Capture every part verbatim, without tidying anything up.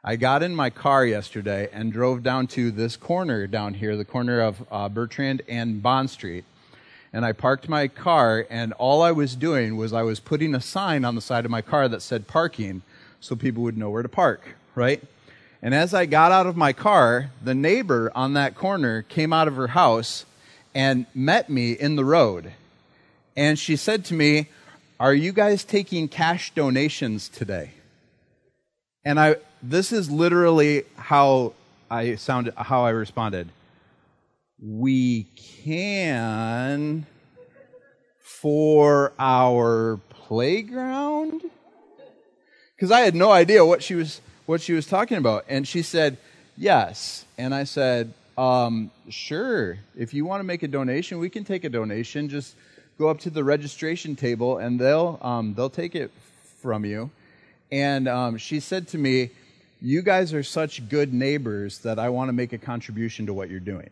I got in my car yesterday and drove down to this corner down here, the corner of uh, Bertrand and Bond Street. And I parked my car, and all I was doing was I was putting a sign on the side of my car that said parking so people would know where to park, right? And as I got out of my car, the neighbor on that corner came out of her house and met me in the road. And she said to me, "Are you guys taking cash donations today?" And I this is literally how I sounded, how I responded. "We can for our playground?" Because I had no idea what she was what she was talking about. And she said, "Yes." And I said, um, "Sure. If you want to make a donation, we can take a donation. Just go up to the registration table, and they'll um, they'll take it from you." And um, she said to me, "You guys are such good neighbors that I want to make a contribution to what you're doing."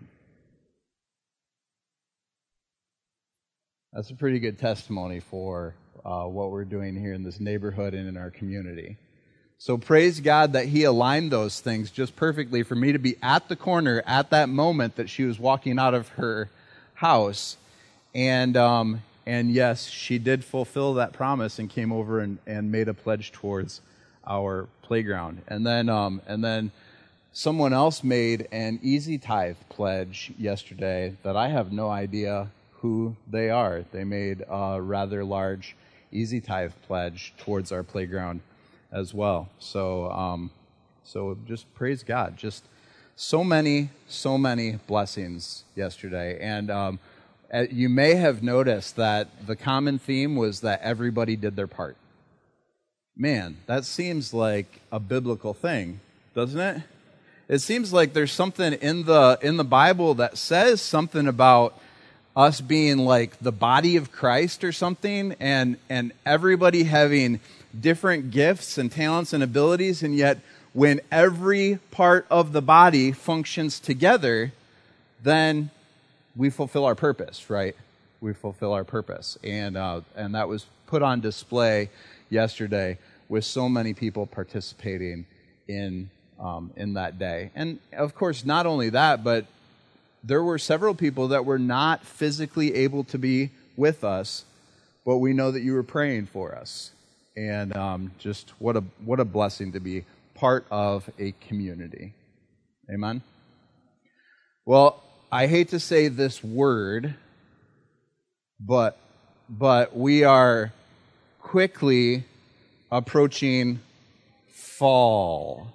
That's a pretty good testimony for uh, what we're doing here in this neighborhood and in our community. So praise God that He aligned those things just perfectly for me to be at the corner at that moment that she was walking out of her house. And um, and yes, she did fulfill that promise and came over and, and made a pledge towards our playground. And then um, and then someone else made an Easy Tithe pledge yesterday that I have no idea who they are. They made a rather large Easy Tithe pledge towards our playground as well. So um, so just praise God. Just so many, so many blessings yesterday. And um, you may have noticed that the common theme was that everybody did their part. Man, that seems like a biblical thing, doesn't it? It seems like there's something in the in the Bible that says something about us being like the body of Christ or something, and and everybody having different gifts and talents and abilities, and yet when every part of the body functions together, then we fulfill our purpose, right? We fulfill our purpose. And uh, and that was put on display yesterday with so many people participating in um, in that day. And of course, not only that, but there were several people that were not physically able to be with us, but we know that you were praying for us. And um, just what a what a blessing to be part of a community. Amen? Well, I hate to say this word, but but we are quickly approaching fall.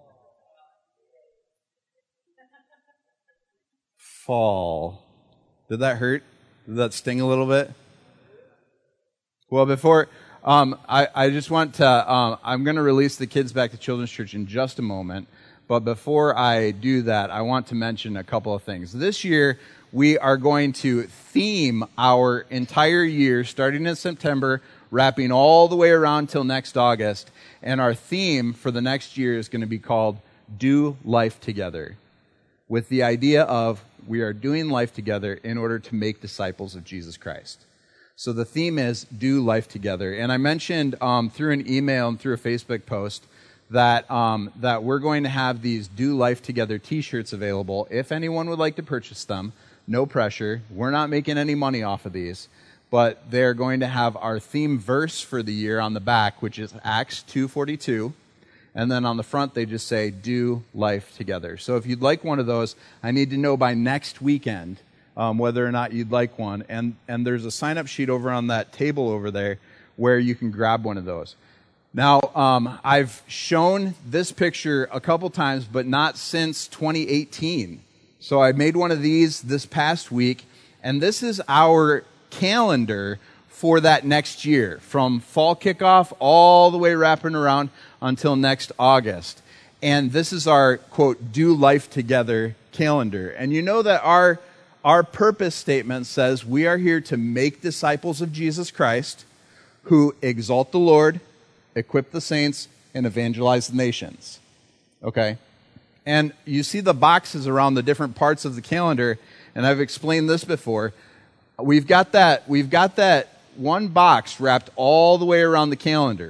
Fall. Did that hurt? Did that sting a little bit? Well, before, um, I, I just want to, um, I'm going to release the kids back to Children's Church in just a moment. But before I do that, I want to mention a couple of things. This year, we are going to theme our entire year, starting in September, wrapping all the way around till next August. And our theme for the next year is going to be called Do Life Together, with the idea of we are doing life together in order to make disciples of Jesus Christ. So the theme is Do Life Together. And I mentioned um, through an email and through a Facebook post that um, that we're going to have these Do Life Together t-shirts available. If anyone would like to purchase them, no pressure. We're not making any money off of these. But they're going to have our theme verse for the year on the back, which is Acts two forty-two. And then on the front, they just say, Do Life Together. So if you'd like one of those, I need to know by next weekend um, whether or not you'd like one. And, and there's a sign-up sheet over on that table over there where you can grab one of those. Now, um, I've shown this picture a couple times, but not since twenty eighteen. So I made one of these this past week, and this is our calendar for that next year, from fall kickoff all the way wrapping around until next August. And this is our, quote, Do Life Together calendar. And you know that our, our purpose statement says we are here to make disciples of Jesus Christ who exalt the Lord, equip the saints, and evangelize the nations. Okay? And you see the boxes around the different parts of the calendar, and I've explained this before. We've got that, we've got that one box wrapped all the way around the calendar.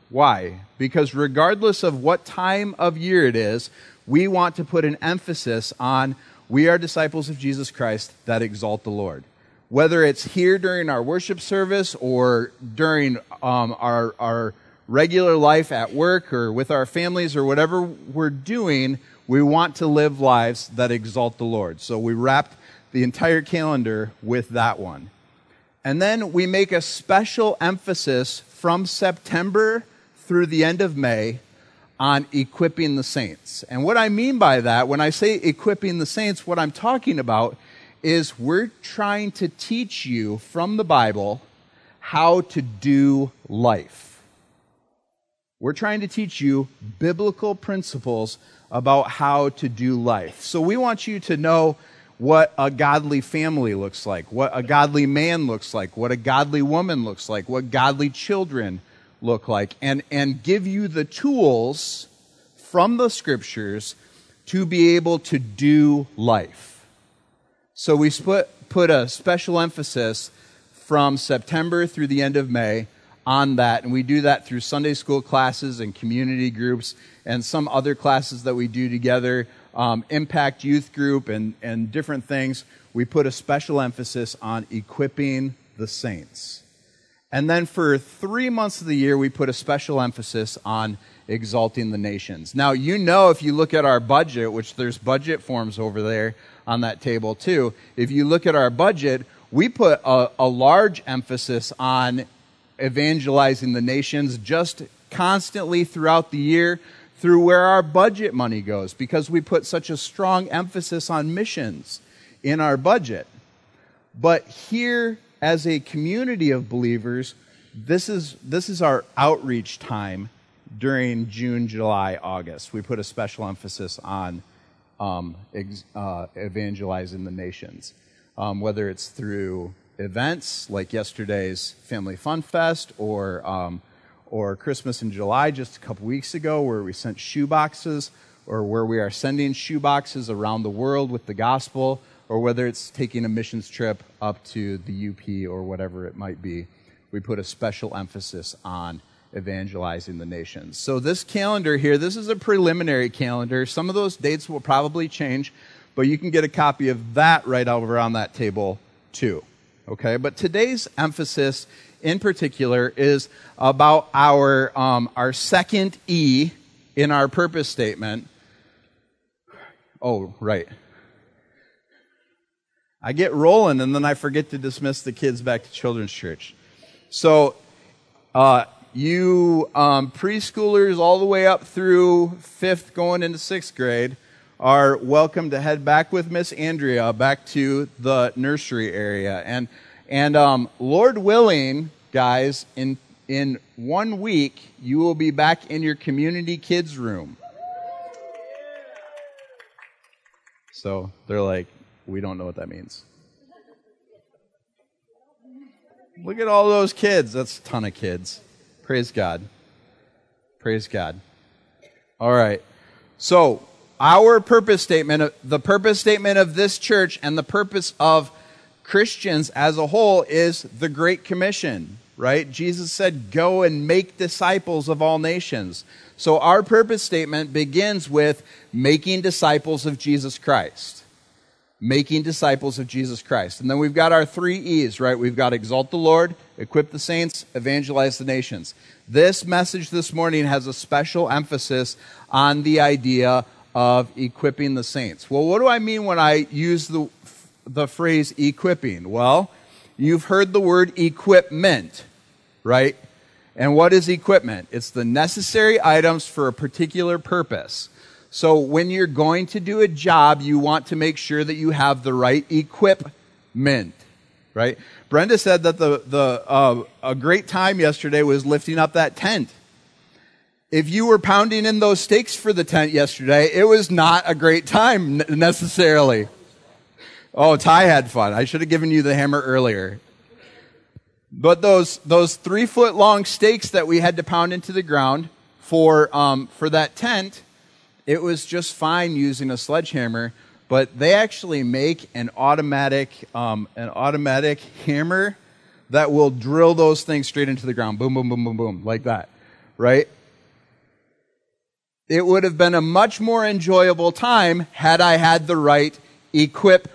Why? Because regardless of what time of year it is, we want to put an emphasis on we are disciples of Jesus Christ that exalt the Lord. Whether it's here during our worship service or during um, our, our regular life at work or with our families or whatever we're doing, we want to live lives that exalt the Lord. So we wrapped the entire calendar with that one. And then we make a special emphasis from September through the end of May on equipping the saints. And what I mean by that, when I say equipping the saints, what I'm talking about is we're trying to teach you from the Bible how to do life. We're trying to teach you biblical principles about how to do life. So we want you to know what a godly family looks like, what a godly man looks like, what a godly woman looks like, what godly children look like, and, and give you the tools from the scriptures to be able to do life. So we put, put a special emphasis from September through the end of May on that, and we do that through Sunday school classes and community groups and some other classes that we do together, um, Impact Youth Group and, and different things. We put a special emphasis on equipping the saints. And then for three months of the year, we put a special emphasis on exalting the nations. Now, you know, if you look at our budget, which there's budget forms over there on that table too, if you look at our budget, we put a, a large emphasis on evangelizing the nations just constantly throughout the year through where our budget money goes, because we put such a strong emphasis on missions in our budget. But here, as a community of believers, this is this is our outreach time during June, July, August. We put a special emphasis on um, ex, uh, evangelizing the nations, um, whether it's through events like yesterday's Family Fun Fest or um, or Christmas in July just a couple weeks ago, where we sent shoe boxes, or where we are sending shoe boxes around the world with the gospel, or whether it's taking a missions trip up to the U P or whatever it might be. We put a special emphasis on evangelizing the nations. So this calendar here, this is a preliminary calendar. Some of those dates will probably change, but you can get a copy of that right over on that table too. Okay, but today's emphasis in particular is about our um, our second E in our purpose statement. Oh, right. I get rolling and then I forget to dismiss the kids back to children's church. So, uh, you um, preschoolers all the way up through fifth going into sixth grade are welcome to head back with Miss Andrea back to the nursery area. And and um, Lord willing, guys, in in one week, you will be back in your community kids room. So they're like, we don't know what that means. Look at all those kids. That's a ton of kids. Praise God. Praise God. All right. So our purpose statement, the purpose statement of this church and the purpose of Christians as a whole is the Great Commission, right? Jesus said, go and make disciples of all nations. So our purpose statement begins with making disciples of Jesus Christ. Making disciples of Jesus Christ. And then we've got our three E's, right? We've got exalt the Lord, equip the saints, evangelize the nations. This message this morning has a special emphasis on the idea of equipping the saints. Well, what do I mean when I use the, the phrase equipping? Well, you've heard the word equipment, right? And what is equipment? It's the necessary items for a particular purpose. So when you're going to do a job, you want to make sure that you have the right equipment, right? Brenda said that the the uh, a great time yesterday was lifting up that tent. If you were pounding in those stakes for the tent yesterday, it was not a great time necessarily. Oh, Ty had fun. I should have given you the hammer earlier. But those those three foot long stakes that we had to pound into the ground for um, for that tent, it was just fine using a sledgehammer, but they actually make an automatic um, an automatic hammer that will drill those things straight into the ground. Boom, boom, boom, boom, boom, like that. right? It would have been a much more enjoyable time had I had the right equipment.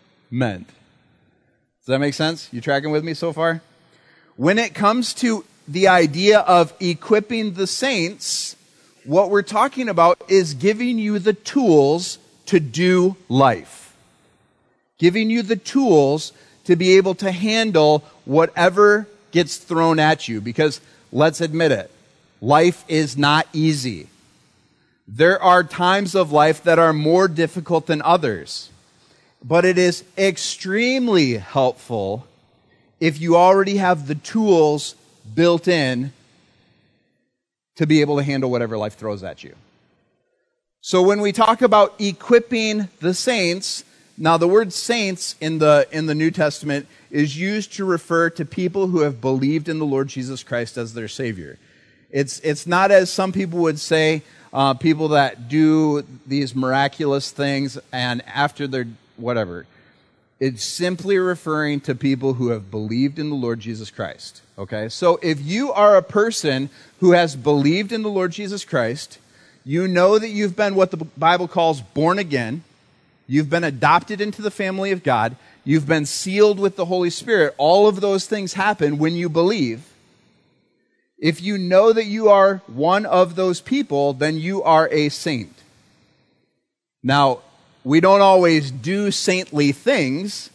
Does that make sense? You tracking with me so far? When it comes to the idea of equipping the saints, what we're talking about is giving you the tools to do life. Giving you the tools to be able to handle whatever gets thrown at you. Because let's admit it, life is not easy. There are times of life that are more difficult than others. But it is extremely helpful if you already have the tools built in to be able to handle whatever life throws at you. So when we talk about equipping the saints, now the word saints in the in the New Testament is used to refer to people who have believed in the Lord Jesus Christ as their Savior. It's it's not, as some people would say, uh, people that do these miraculous things and after they're whatever. It's simply referring to people who have believed in the Lord Jesus Christ. Okay? So if you are a person who has believed in the Lord Jesus Christ, you know that you've been what the Bible calls born again. You've been adopted into the family of God. You've been sealed with the Holy Spirit. All of those things happen when you believe. If you know that you are one of those people, then you are a saint. Now, we don't always do saintly things,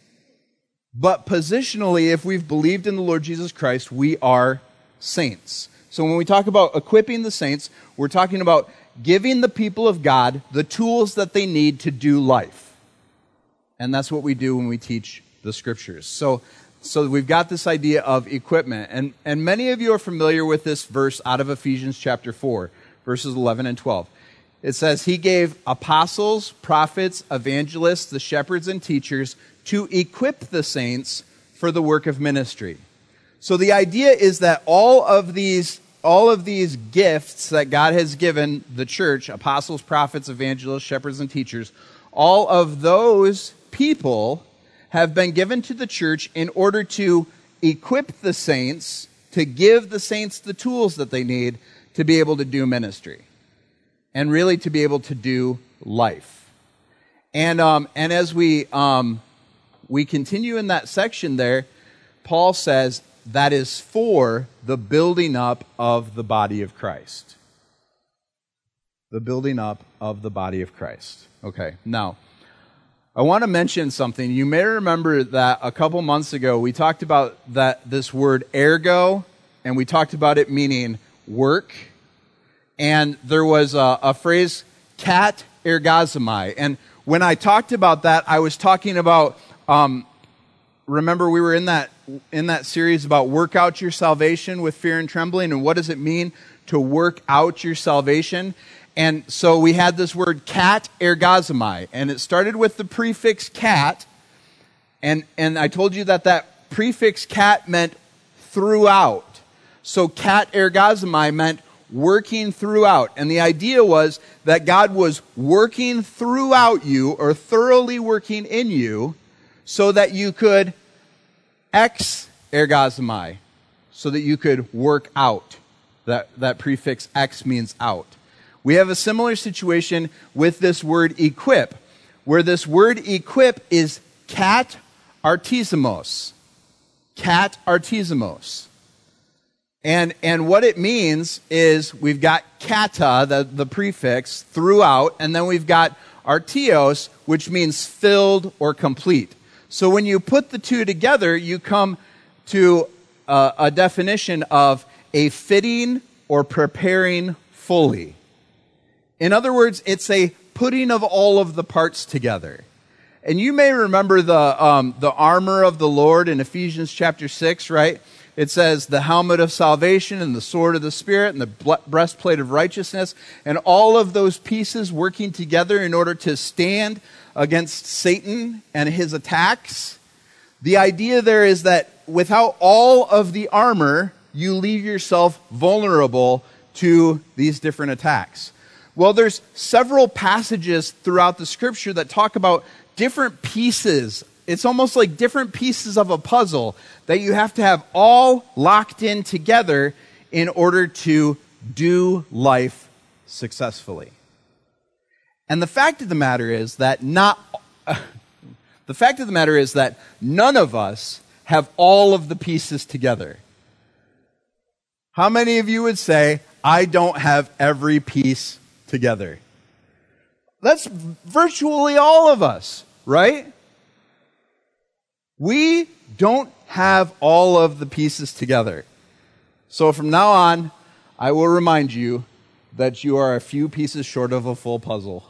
but positionally, if we've believed in the Lord Jesus Christ, we are saints. So when we talk about equipping the saints, we're talking about giving the people of God the tools that they need to do life. And that's what we do when we teach the Scriptures. So, so we've got this idea of equipment. And, and many of you are familiar with this verse out of Ephesians chapter four, verses eleven and twelve. It says, He gave apostles, prophets, evangelists, the shepherds, and teachers to equip the saints for the work of ministry. So the idea is that all of these all of these gifts that God has given the church, apostles, prophets, evangelists, shepherds, and teachers, all of those people have been given to the church in order to equip the saints, to give the saints the tools that they need to be able to do ministry. And really to be able to do life. And um, and as we um, we continue in that section there, Paul says that is for the building up of the body of Christ. The building up of the body of Christ. Okay, now, I want to mention something. You may remember that a couple months ago we talked about that this word ergo, and we talked about it meaning work. And there was a, a phrase, kat ergazomai. And when I talked about that, I was talking about, um, remember we were in that in that series about work out your salvation with fear and trembling, and what does it mean to work out your salvation? And so we had this word kat ergazomai, and it started with the prefix kat, and, and I told you that that prefix kat meant throughout. So kat ergazomai meant working throughout. And the idea was that God was working throughout you, or thoroughly working in you, so that you could ex ergazomai, so that you could work out. That, that prefix ex means out. We have a similar situation with this word equip, where this word equip is kat artizimos. Kat artizimos. And and what it means is we've got kata, the, the prefix, throughout, and then we've got artios, which means filled or complete. So when you put the two together, you come to a, a definition of a fitting or preparing fully. In other words, it's a putting of all of the parts together. And you may remember the um, the armor of the Lord in Ephesians chapter six, right? It says the helmet of salvation and the sword of the Spirit and the breastplate of righteousness, and all of those pieces working together in order to stand against Satan and his attacks. The idea there is that without all of the armor, you leave yourself vulnerable to these different attacks. Well, there's several passages throughout the Scripture that talk about different pieces. It's almost like different pieces of a puzzle that you have to have all locked in together in order to do life successfully. And the fact of the matter is that not uh, the fact of the matter is that none of us have all of the pieces together. How many of you would say, I don't have every piece together? That's virtually all of us, right? We don't have all of the pieces together. So from now on, I will remind you that you are a few pieces short of a full puzzle.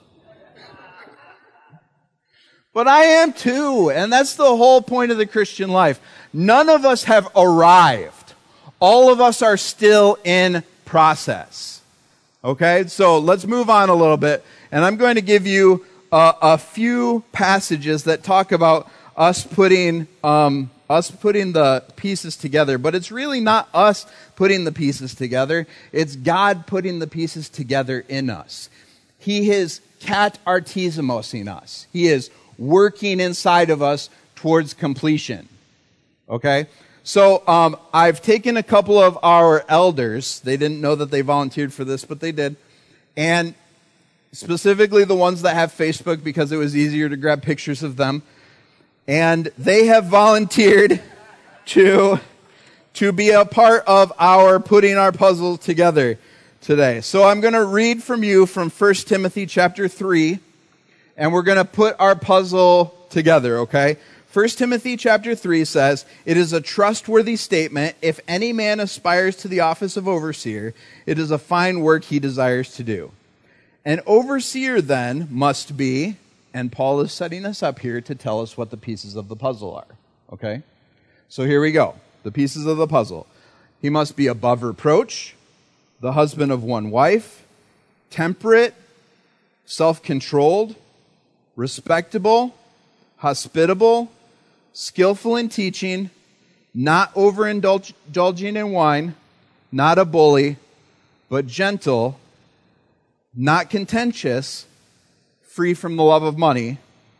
But I am too, and that's the whole point of the Christian life. None of us have arrived. All of us are still in process. Okay, so let's move on a little bit, and I'm going to give you uh, a few passages that talk about us putting um, us putting the pieces together. But it's really not us putting the pieces together. It's God putting the pieces together in us. He is cat artisimosing us. He is working inside of us towards completion. Okay? So um, I've taken a couple of our elders. They didn't know that they volunteered for this, but they did. And specifically the ones that have Facebook, because it was easier to grab pictures of them. And they have volunteered to, to be a part of our putting our puzzle together today. So I'm going to read from you from First Timothy chapter three, and we're going to put our puzzle together, okay? First Timothy chapter three says, "It is a trustworthy statement. If any man aspires to the office of overseer, it is a fine work he desires to do. An overseer then must be," and Paul is setting us up here to tell us what the pieces of the puzzle are, okay? So here we go, the pieces of the puzzle. He must be above reproach, the husband of one wife, temperate, self-controlled, respectable, hospitable, skillful in teaching, not overindulging in wine, not a bully, but gentle, not contentious, free from the love of money.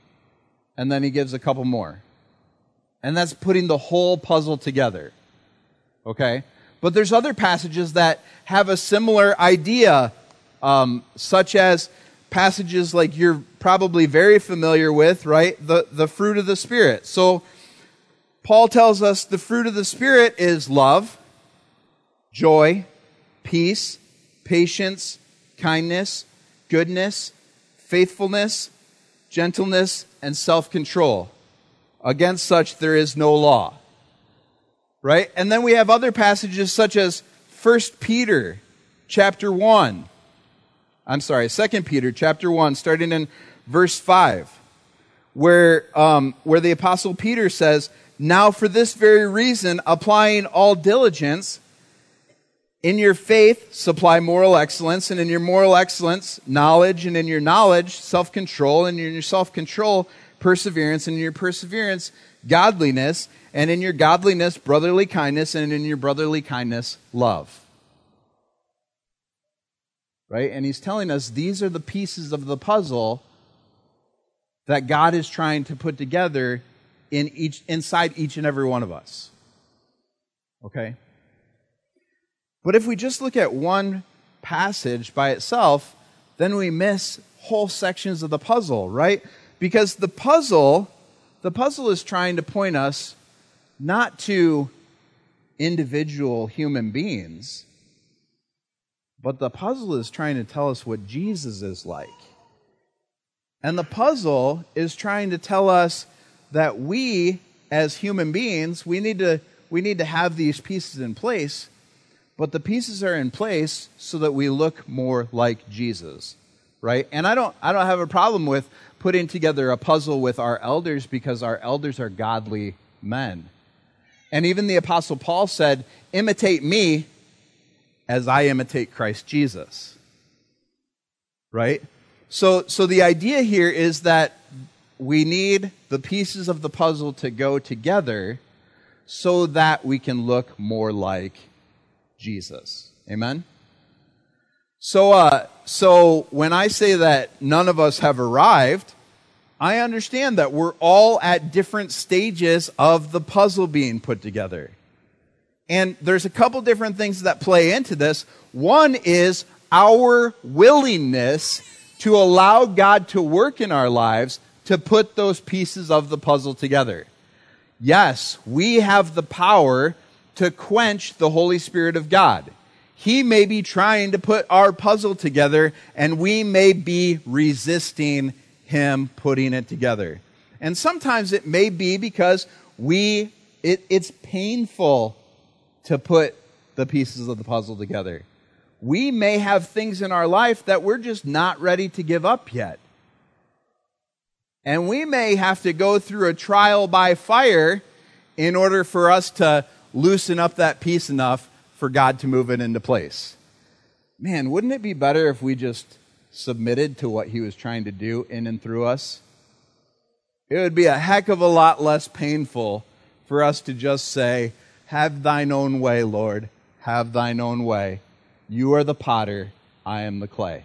And then he gives a couple more. And that's putting the whole puzzle together. Okay? But there's other passages that have a similar idea, um, such as passages like you're probably very familiar with, right? The, the fruit of the Spirit. So Paul tells us the fruit of the Spirit is love, joy, peace, patience, kindness, goodness, faithfulness, gentleness, and self-control. Against such there is no law. Right? And then we have other passages such as First Peter chapter one. I'm sorry, Second Peter chapter one, starting in verse five, where, um, where the Apostle Peter says, "Now for this very reason, applying all diligence, in your faith, supply moral excellence, and in your moral excellence, knowledge, and in your knowledge, self-control, and in your self-control, perseverance, and in your perseverance, godliness, and in your godliness, brotherly kindness, and in your brotherly kindness, love." Right? And he's telling us these are the pieces of the puzzle that God is trying to put together in each, inside each and every one of us. Okay? But if we just look at one passage by itself, then we miss whole sections of the puzzle, right? Because the puzzle, the puzzle is trying to point us not to individual human beings, but the puzzle is trying to tell us what Jesus is like. And the puzzle is trying to tell us that we, as human beings, we need to, we need to have these pieces in place. But the pieces are in place so that we look more like Jesus, right? And I don't, I don't have a problem with putting together a puzzle with our elders, because our elders are godly men. And even the Apostle Paul said, "Imitate me as I imitate Christ Jesus." Right? So, so the idea here is that we need the pieces of the puzzle to go together so that we can look more like Jesus. Amen? So, uh, so when I say that none of us have arrived, I understand that we're all at different stages of the puzzle being put together. And there's a couple different things that play into this. One is our willingness to allow God to work in our lives to put those pieces of the puzzle together. Yes, we have the power to quench the Holy Spirit of God. He may be trying to put our puzzle together, and we may be resisting Him putting it together. And sometimes it may be because we it, it's painful to put the pieces of the puzzle together. We may have things in our life that we're just not ready to give up yet. And we may have to go through a trial by fire in order for us to loosen up that piece enough for God to move it into place. Man, wouldn't it be better if we just submitted to what He was trying to do in and through us? It would be a heck of a lot less painful for us to just say, "Have thine own way, Lord. Have thine own way. You are the potter, I am the clay."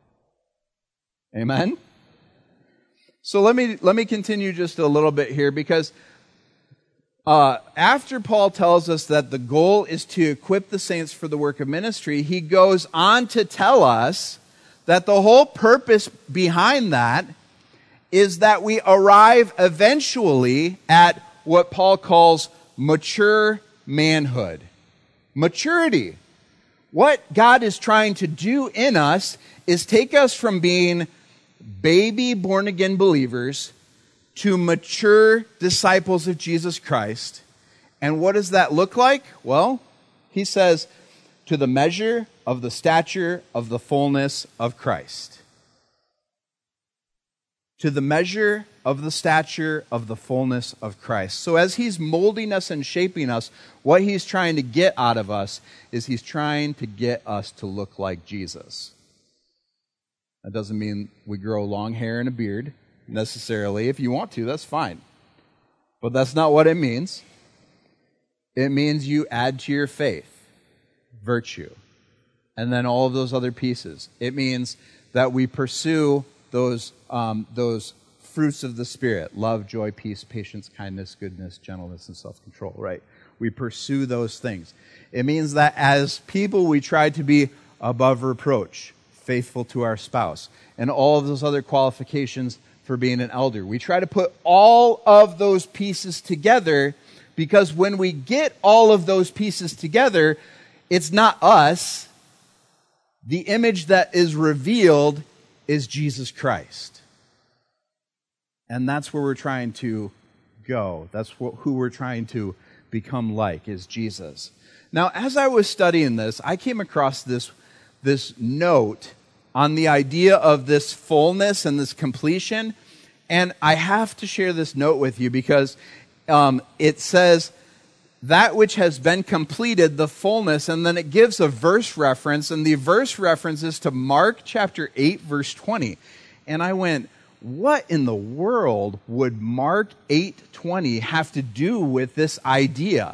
Amen? So let me let me continue just a little bit here, because uh, after Paul tells us that the goal is to equip the saints for the work of ministry, he goes on to tell us that the whole purpose behind that is that we arrive eventually at what Paul calls mature manhood. Maturity. What God is trying to do in us is take us from being baby born-again believers to mature disciples of Jesus Christ. And what does that look like? Well, he says, to the measure of the stature of the fullness of Christ. To the measure of the stature of the fullness of Christ. So as he's molding us and shaping us, what he's trying to get out of us is he's trying to get us to look like Jesus. That doesn't mean we grow long hair and a beard, necessarily. If you want to, that's fine. But that's not what it means. It means you add to your faith virtue, and then all of those other pieces. It means that we pursue those um, those fruits of the Spirit: love, joy, peace, patience, kindness, goodness, gentleness, and self-control, right? We pursue those things. It means that as people, we try to be above reproach, faithful to our spouse, and all of those other qualifications for being an elder. We try to put all of those pieces together, because when we get all of those pieces together, it's not us. The image that is revealed is Jesus Christ. And that's where we're trying to go. That's what, who we're trying to become like, is Jesus. Now, as I was studying this, I came across this, this note on the idea of this fullness and this completion. And I have to share this note with you, because um, it says, that which has been completed, the fullness, and then it gives a verse reference, and the verse reference is to Mark chapter eight, verse twenty. And I went, what in the world would Mark eight twenty have to do with this idea?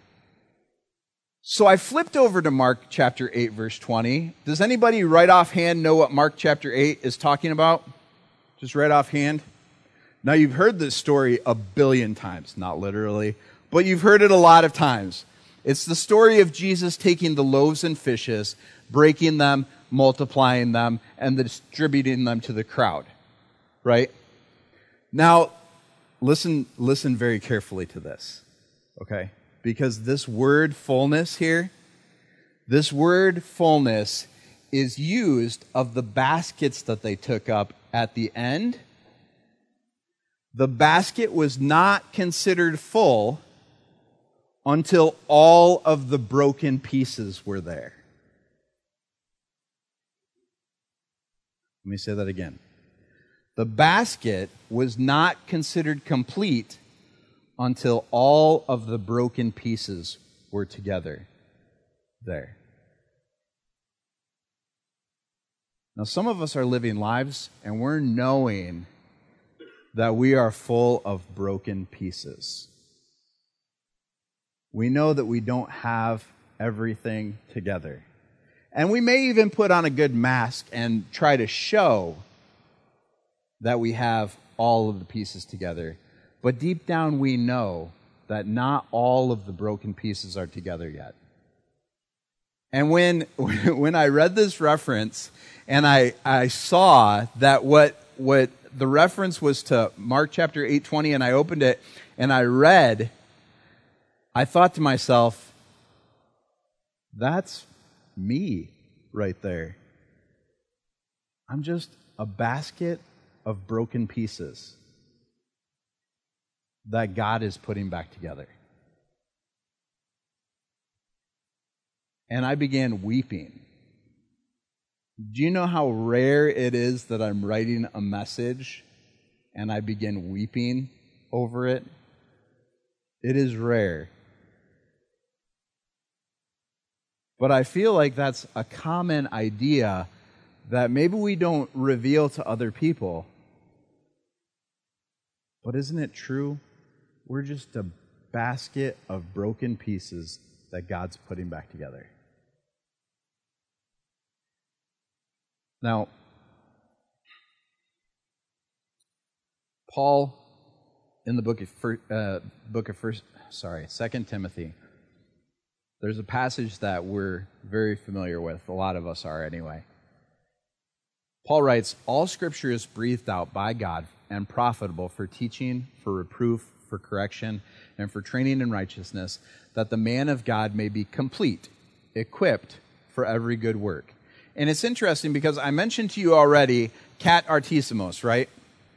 So I flipped over to Mark chapter eight, verse twenty. Does anybody right offhand know what Mark chapter eight is talking about? Just right offhand? Now, you've heard this story a billion times, not literally, but you've heard it a lot of times. It's the story of Jesus taking the loaves and fishes, breaking them, multiplying them, and distributing them to the crowd, right? Now, listen, listen very carefully to this, okay? Because this word fullness here, this word fullness is used of the baskets that they took up at the end. The basket was not considered full until all of the broken pieces were there. Let me say that again. The basket was not considered complete until all of the broken pieces were together there. Now, some of us are living lives, and we're knowing that we are full of broken pieces. We know that we don't have everything together. And we may even put on a good mask and try to show that we have all of the pieces together. But deep down we know that not all of the broken pieces are together yet. And when when I read this reference and I, I saw that what what the reference was to Mark chapter eight twenty, and I opened it and I read, I thought to myself, that's me right there. I'm just a basket of broken pieces that God is putting back together. And I began weeping. Do you know how rare it is that I'm writing a message and I begin weeping over it? It is rare. But I feel like that's a common idea that maybe we don't reveal to other people. But isn't it true? We're just a basket of broken pieces that God's putting back together. Now, Paul, in the book of first, uh, book of first, sorry, Second Timothy, there's a passage that we're very familiar with. A lot of us are anyway. Paul writes, "All Scripture is breathed out by God and profitable for teaching, for reproof, for correction, and for training in righteousness, that the man of God may be complete, equipped for every good work." And it's interesting because I mentioned to you already katartismos, right?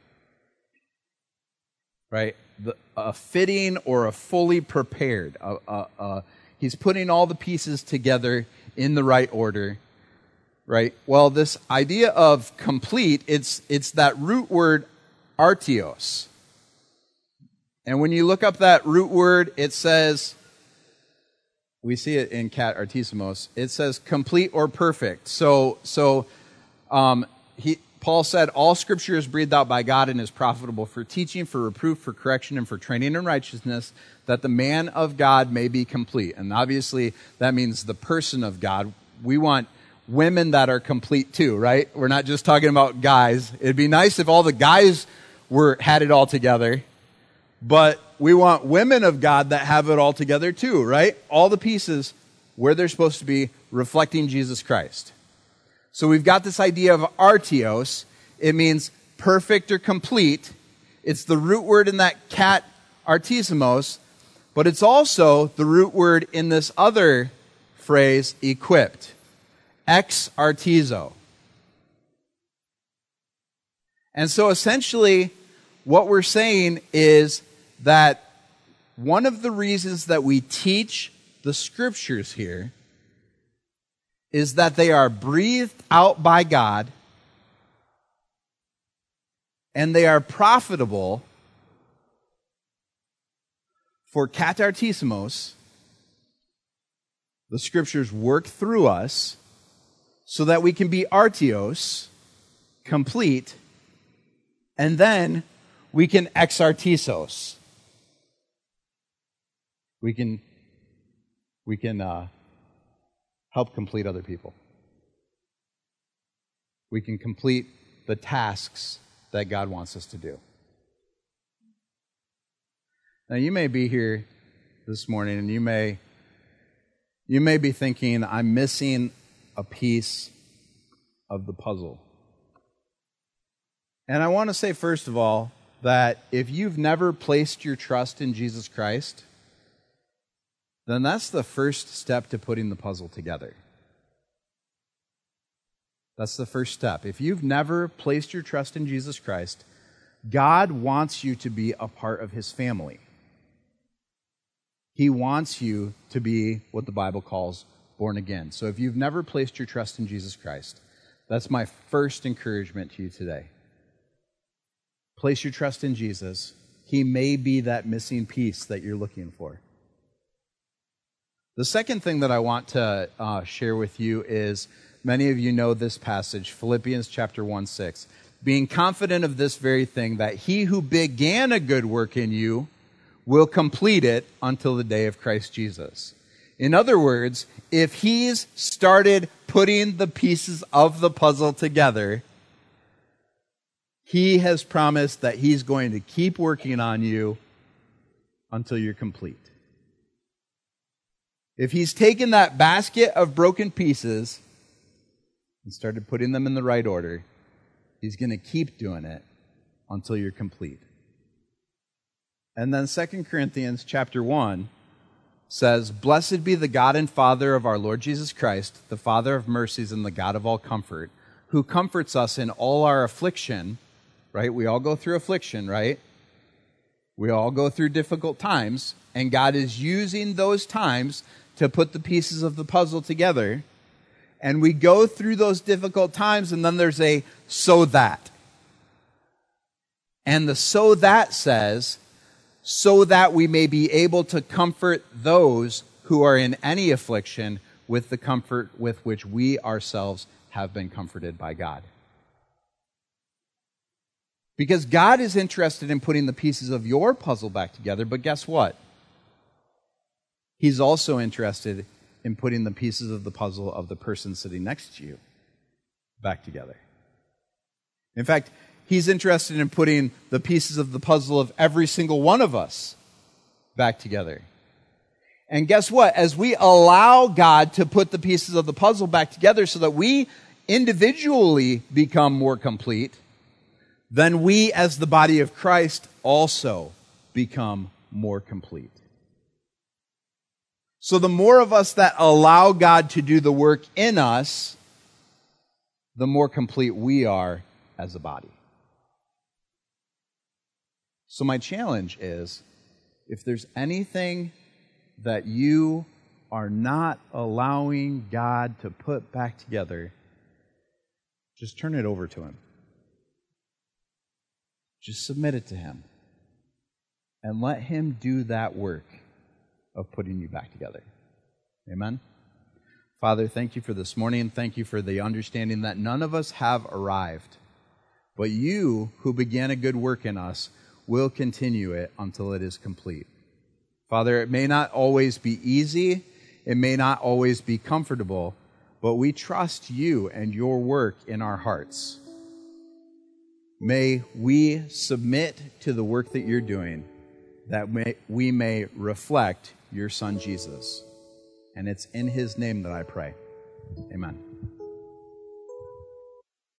Right? The, a fitting or a fully prepared. A, a, a, he's putting all the pieces together in the right order, right? Well, this idea of complete, it's it's that root word artios. And when you look up that root word, it says, we see it in katartismos, it says complete or perfect. So, so um, he, Paul said, all Scripture is breathed out by God and is profitable for teaching, for reproof, for correction, and for training in righteousness, that the man of God may be complete. And obviously, that means the person of God. We want women that are complete too, right? We're not just talking about guys. It'd be nice if all the guys were had it all together. But we want women of God that have it all together too, right? All the pieces where they're supposed to be, reflecting Jesus Christ. So we've got this idea of artios. It means perfect or complete. It's the root word in that kat artismos, but it's also the root word in this other phrase, equipped. Ex artizo. And so essentially, what we're saying is that one of the reasons that we teach the Scriptures here is that they are breathed out by God and they are profitable for katartismos. The Scriptures work through us so that we can be artios, complete, and then we can exartisos. We can, we can uh, help complete other people. We can complete the tasks that God wants us to do. Now, you may be here this morning, and you may, you may be thinking, I'm missing a piece of the puzzle. And I want to say, first of all, that if you've never placed your trust in Jesus Christ, then that's the first step to putting the puzzle together. That's the first step. If you've never placed your trust in Jesus Christ, God wants you to be a part of His family. He wants you to be what the Bible calls born again. So if you've never placed your trust in Jesus Christ, that's my first encouragement to you today. Place your trust in Jesus. He may be that missing piece that you're looking for. The second thing that I want to uh, share with you is, many of you know this passage, Philippians chapter one, six. Being confident of this very thing, that he who began a good work in you will complete it until the day of Christ Jesus. In other words, if he's started putting the pieces of the puzzle together, he has promised that he's going to keep working on you until you're complete. If he's taken that basket of broken pieces and started putting them in the right order, he's going to keep doing it until you're complete. And then Second Corinthians chapter one says, "Blessed be the God and Father of our Lord Jesus Christ, the Father of mercies and the God of all comfort, who comforts us in all our affliction," right? We all go through affliction, right? We all go through difficult times, and God is using those times to put the pieces of the puzzle together. And we go through those difficult times, and then there's a "so that." And the "so that" says, so that we may be able to comfort those who are in any affliction with the comfort with which we ourselves have been comforted by God. Because God is interested in putting the pieces of your puzzle back together, but guess what? He's also interested in putting the pieces of the puzzle of the person sitting next to you back together. In fact, he's interested in putting the pieces of the puzzle of every single one of us back together. And guess what? As we allow God to put the pieces of the puzzle back together so that we individually become more complete, then we as the body of Christ also become more complete. So the more of us that allow God to do the work in us, the more complete we are as a body. So my challenge is, if there's anything that you are not allowing God to put back together, just turn it over to Him. Just submit it to Him. And let Him do that work of putting you back together. Amen? Father, thank you for this morning. Thank you for the understanding that none of us have arrived. But you, who began a good work in us, will continue it until it is complete. Father, it may not always be easy, it may not always be comfortable, but we trust you and your work in our hearts. May we submit to the work that you're doing, that may, we may reflect your Son Jesus. And it's in His name that I pray. Amen.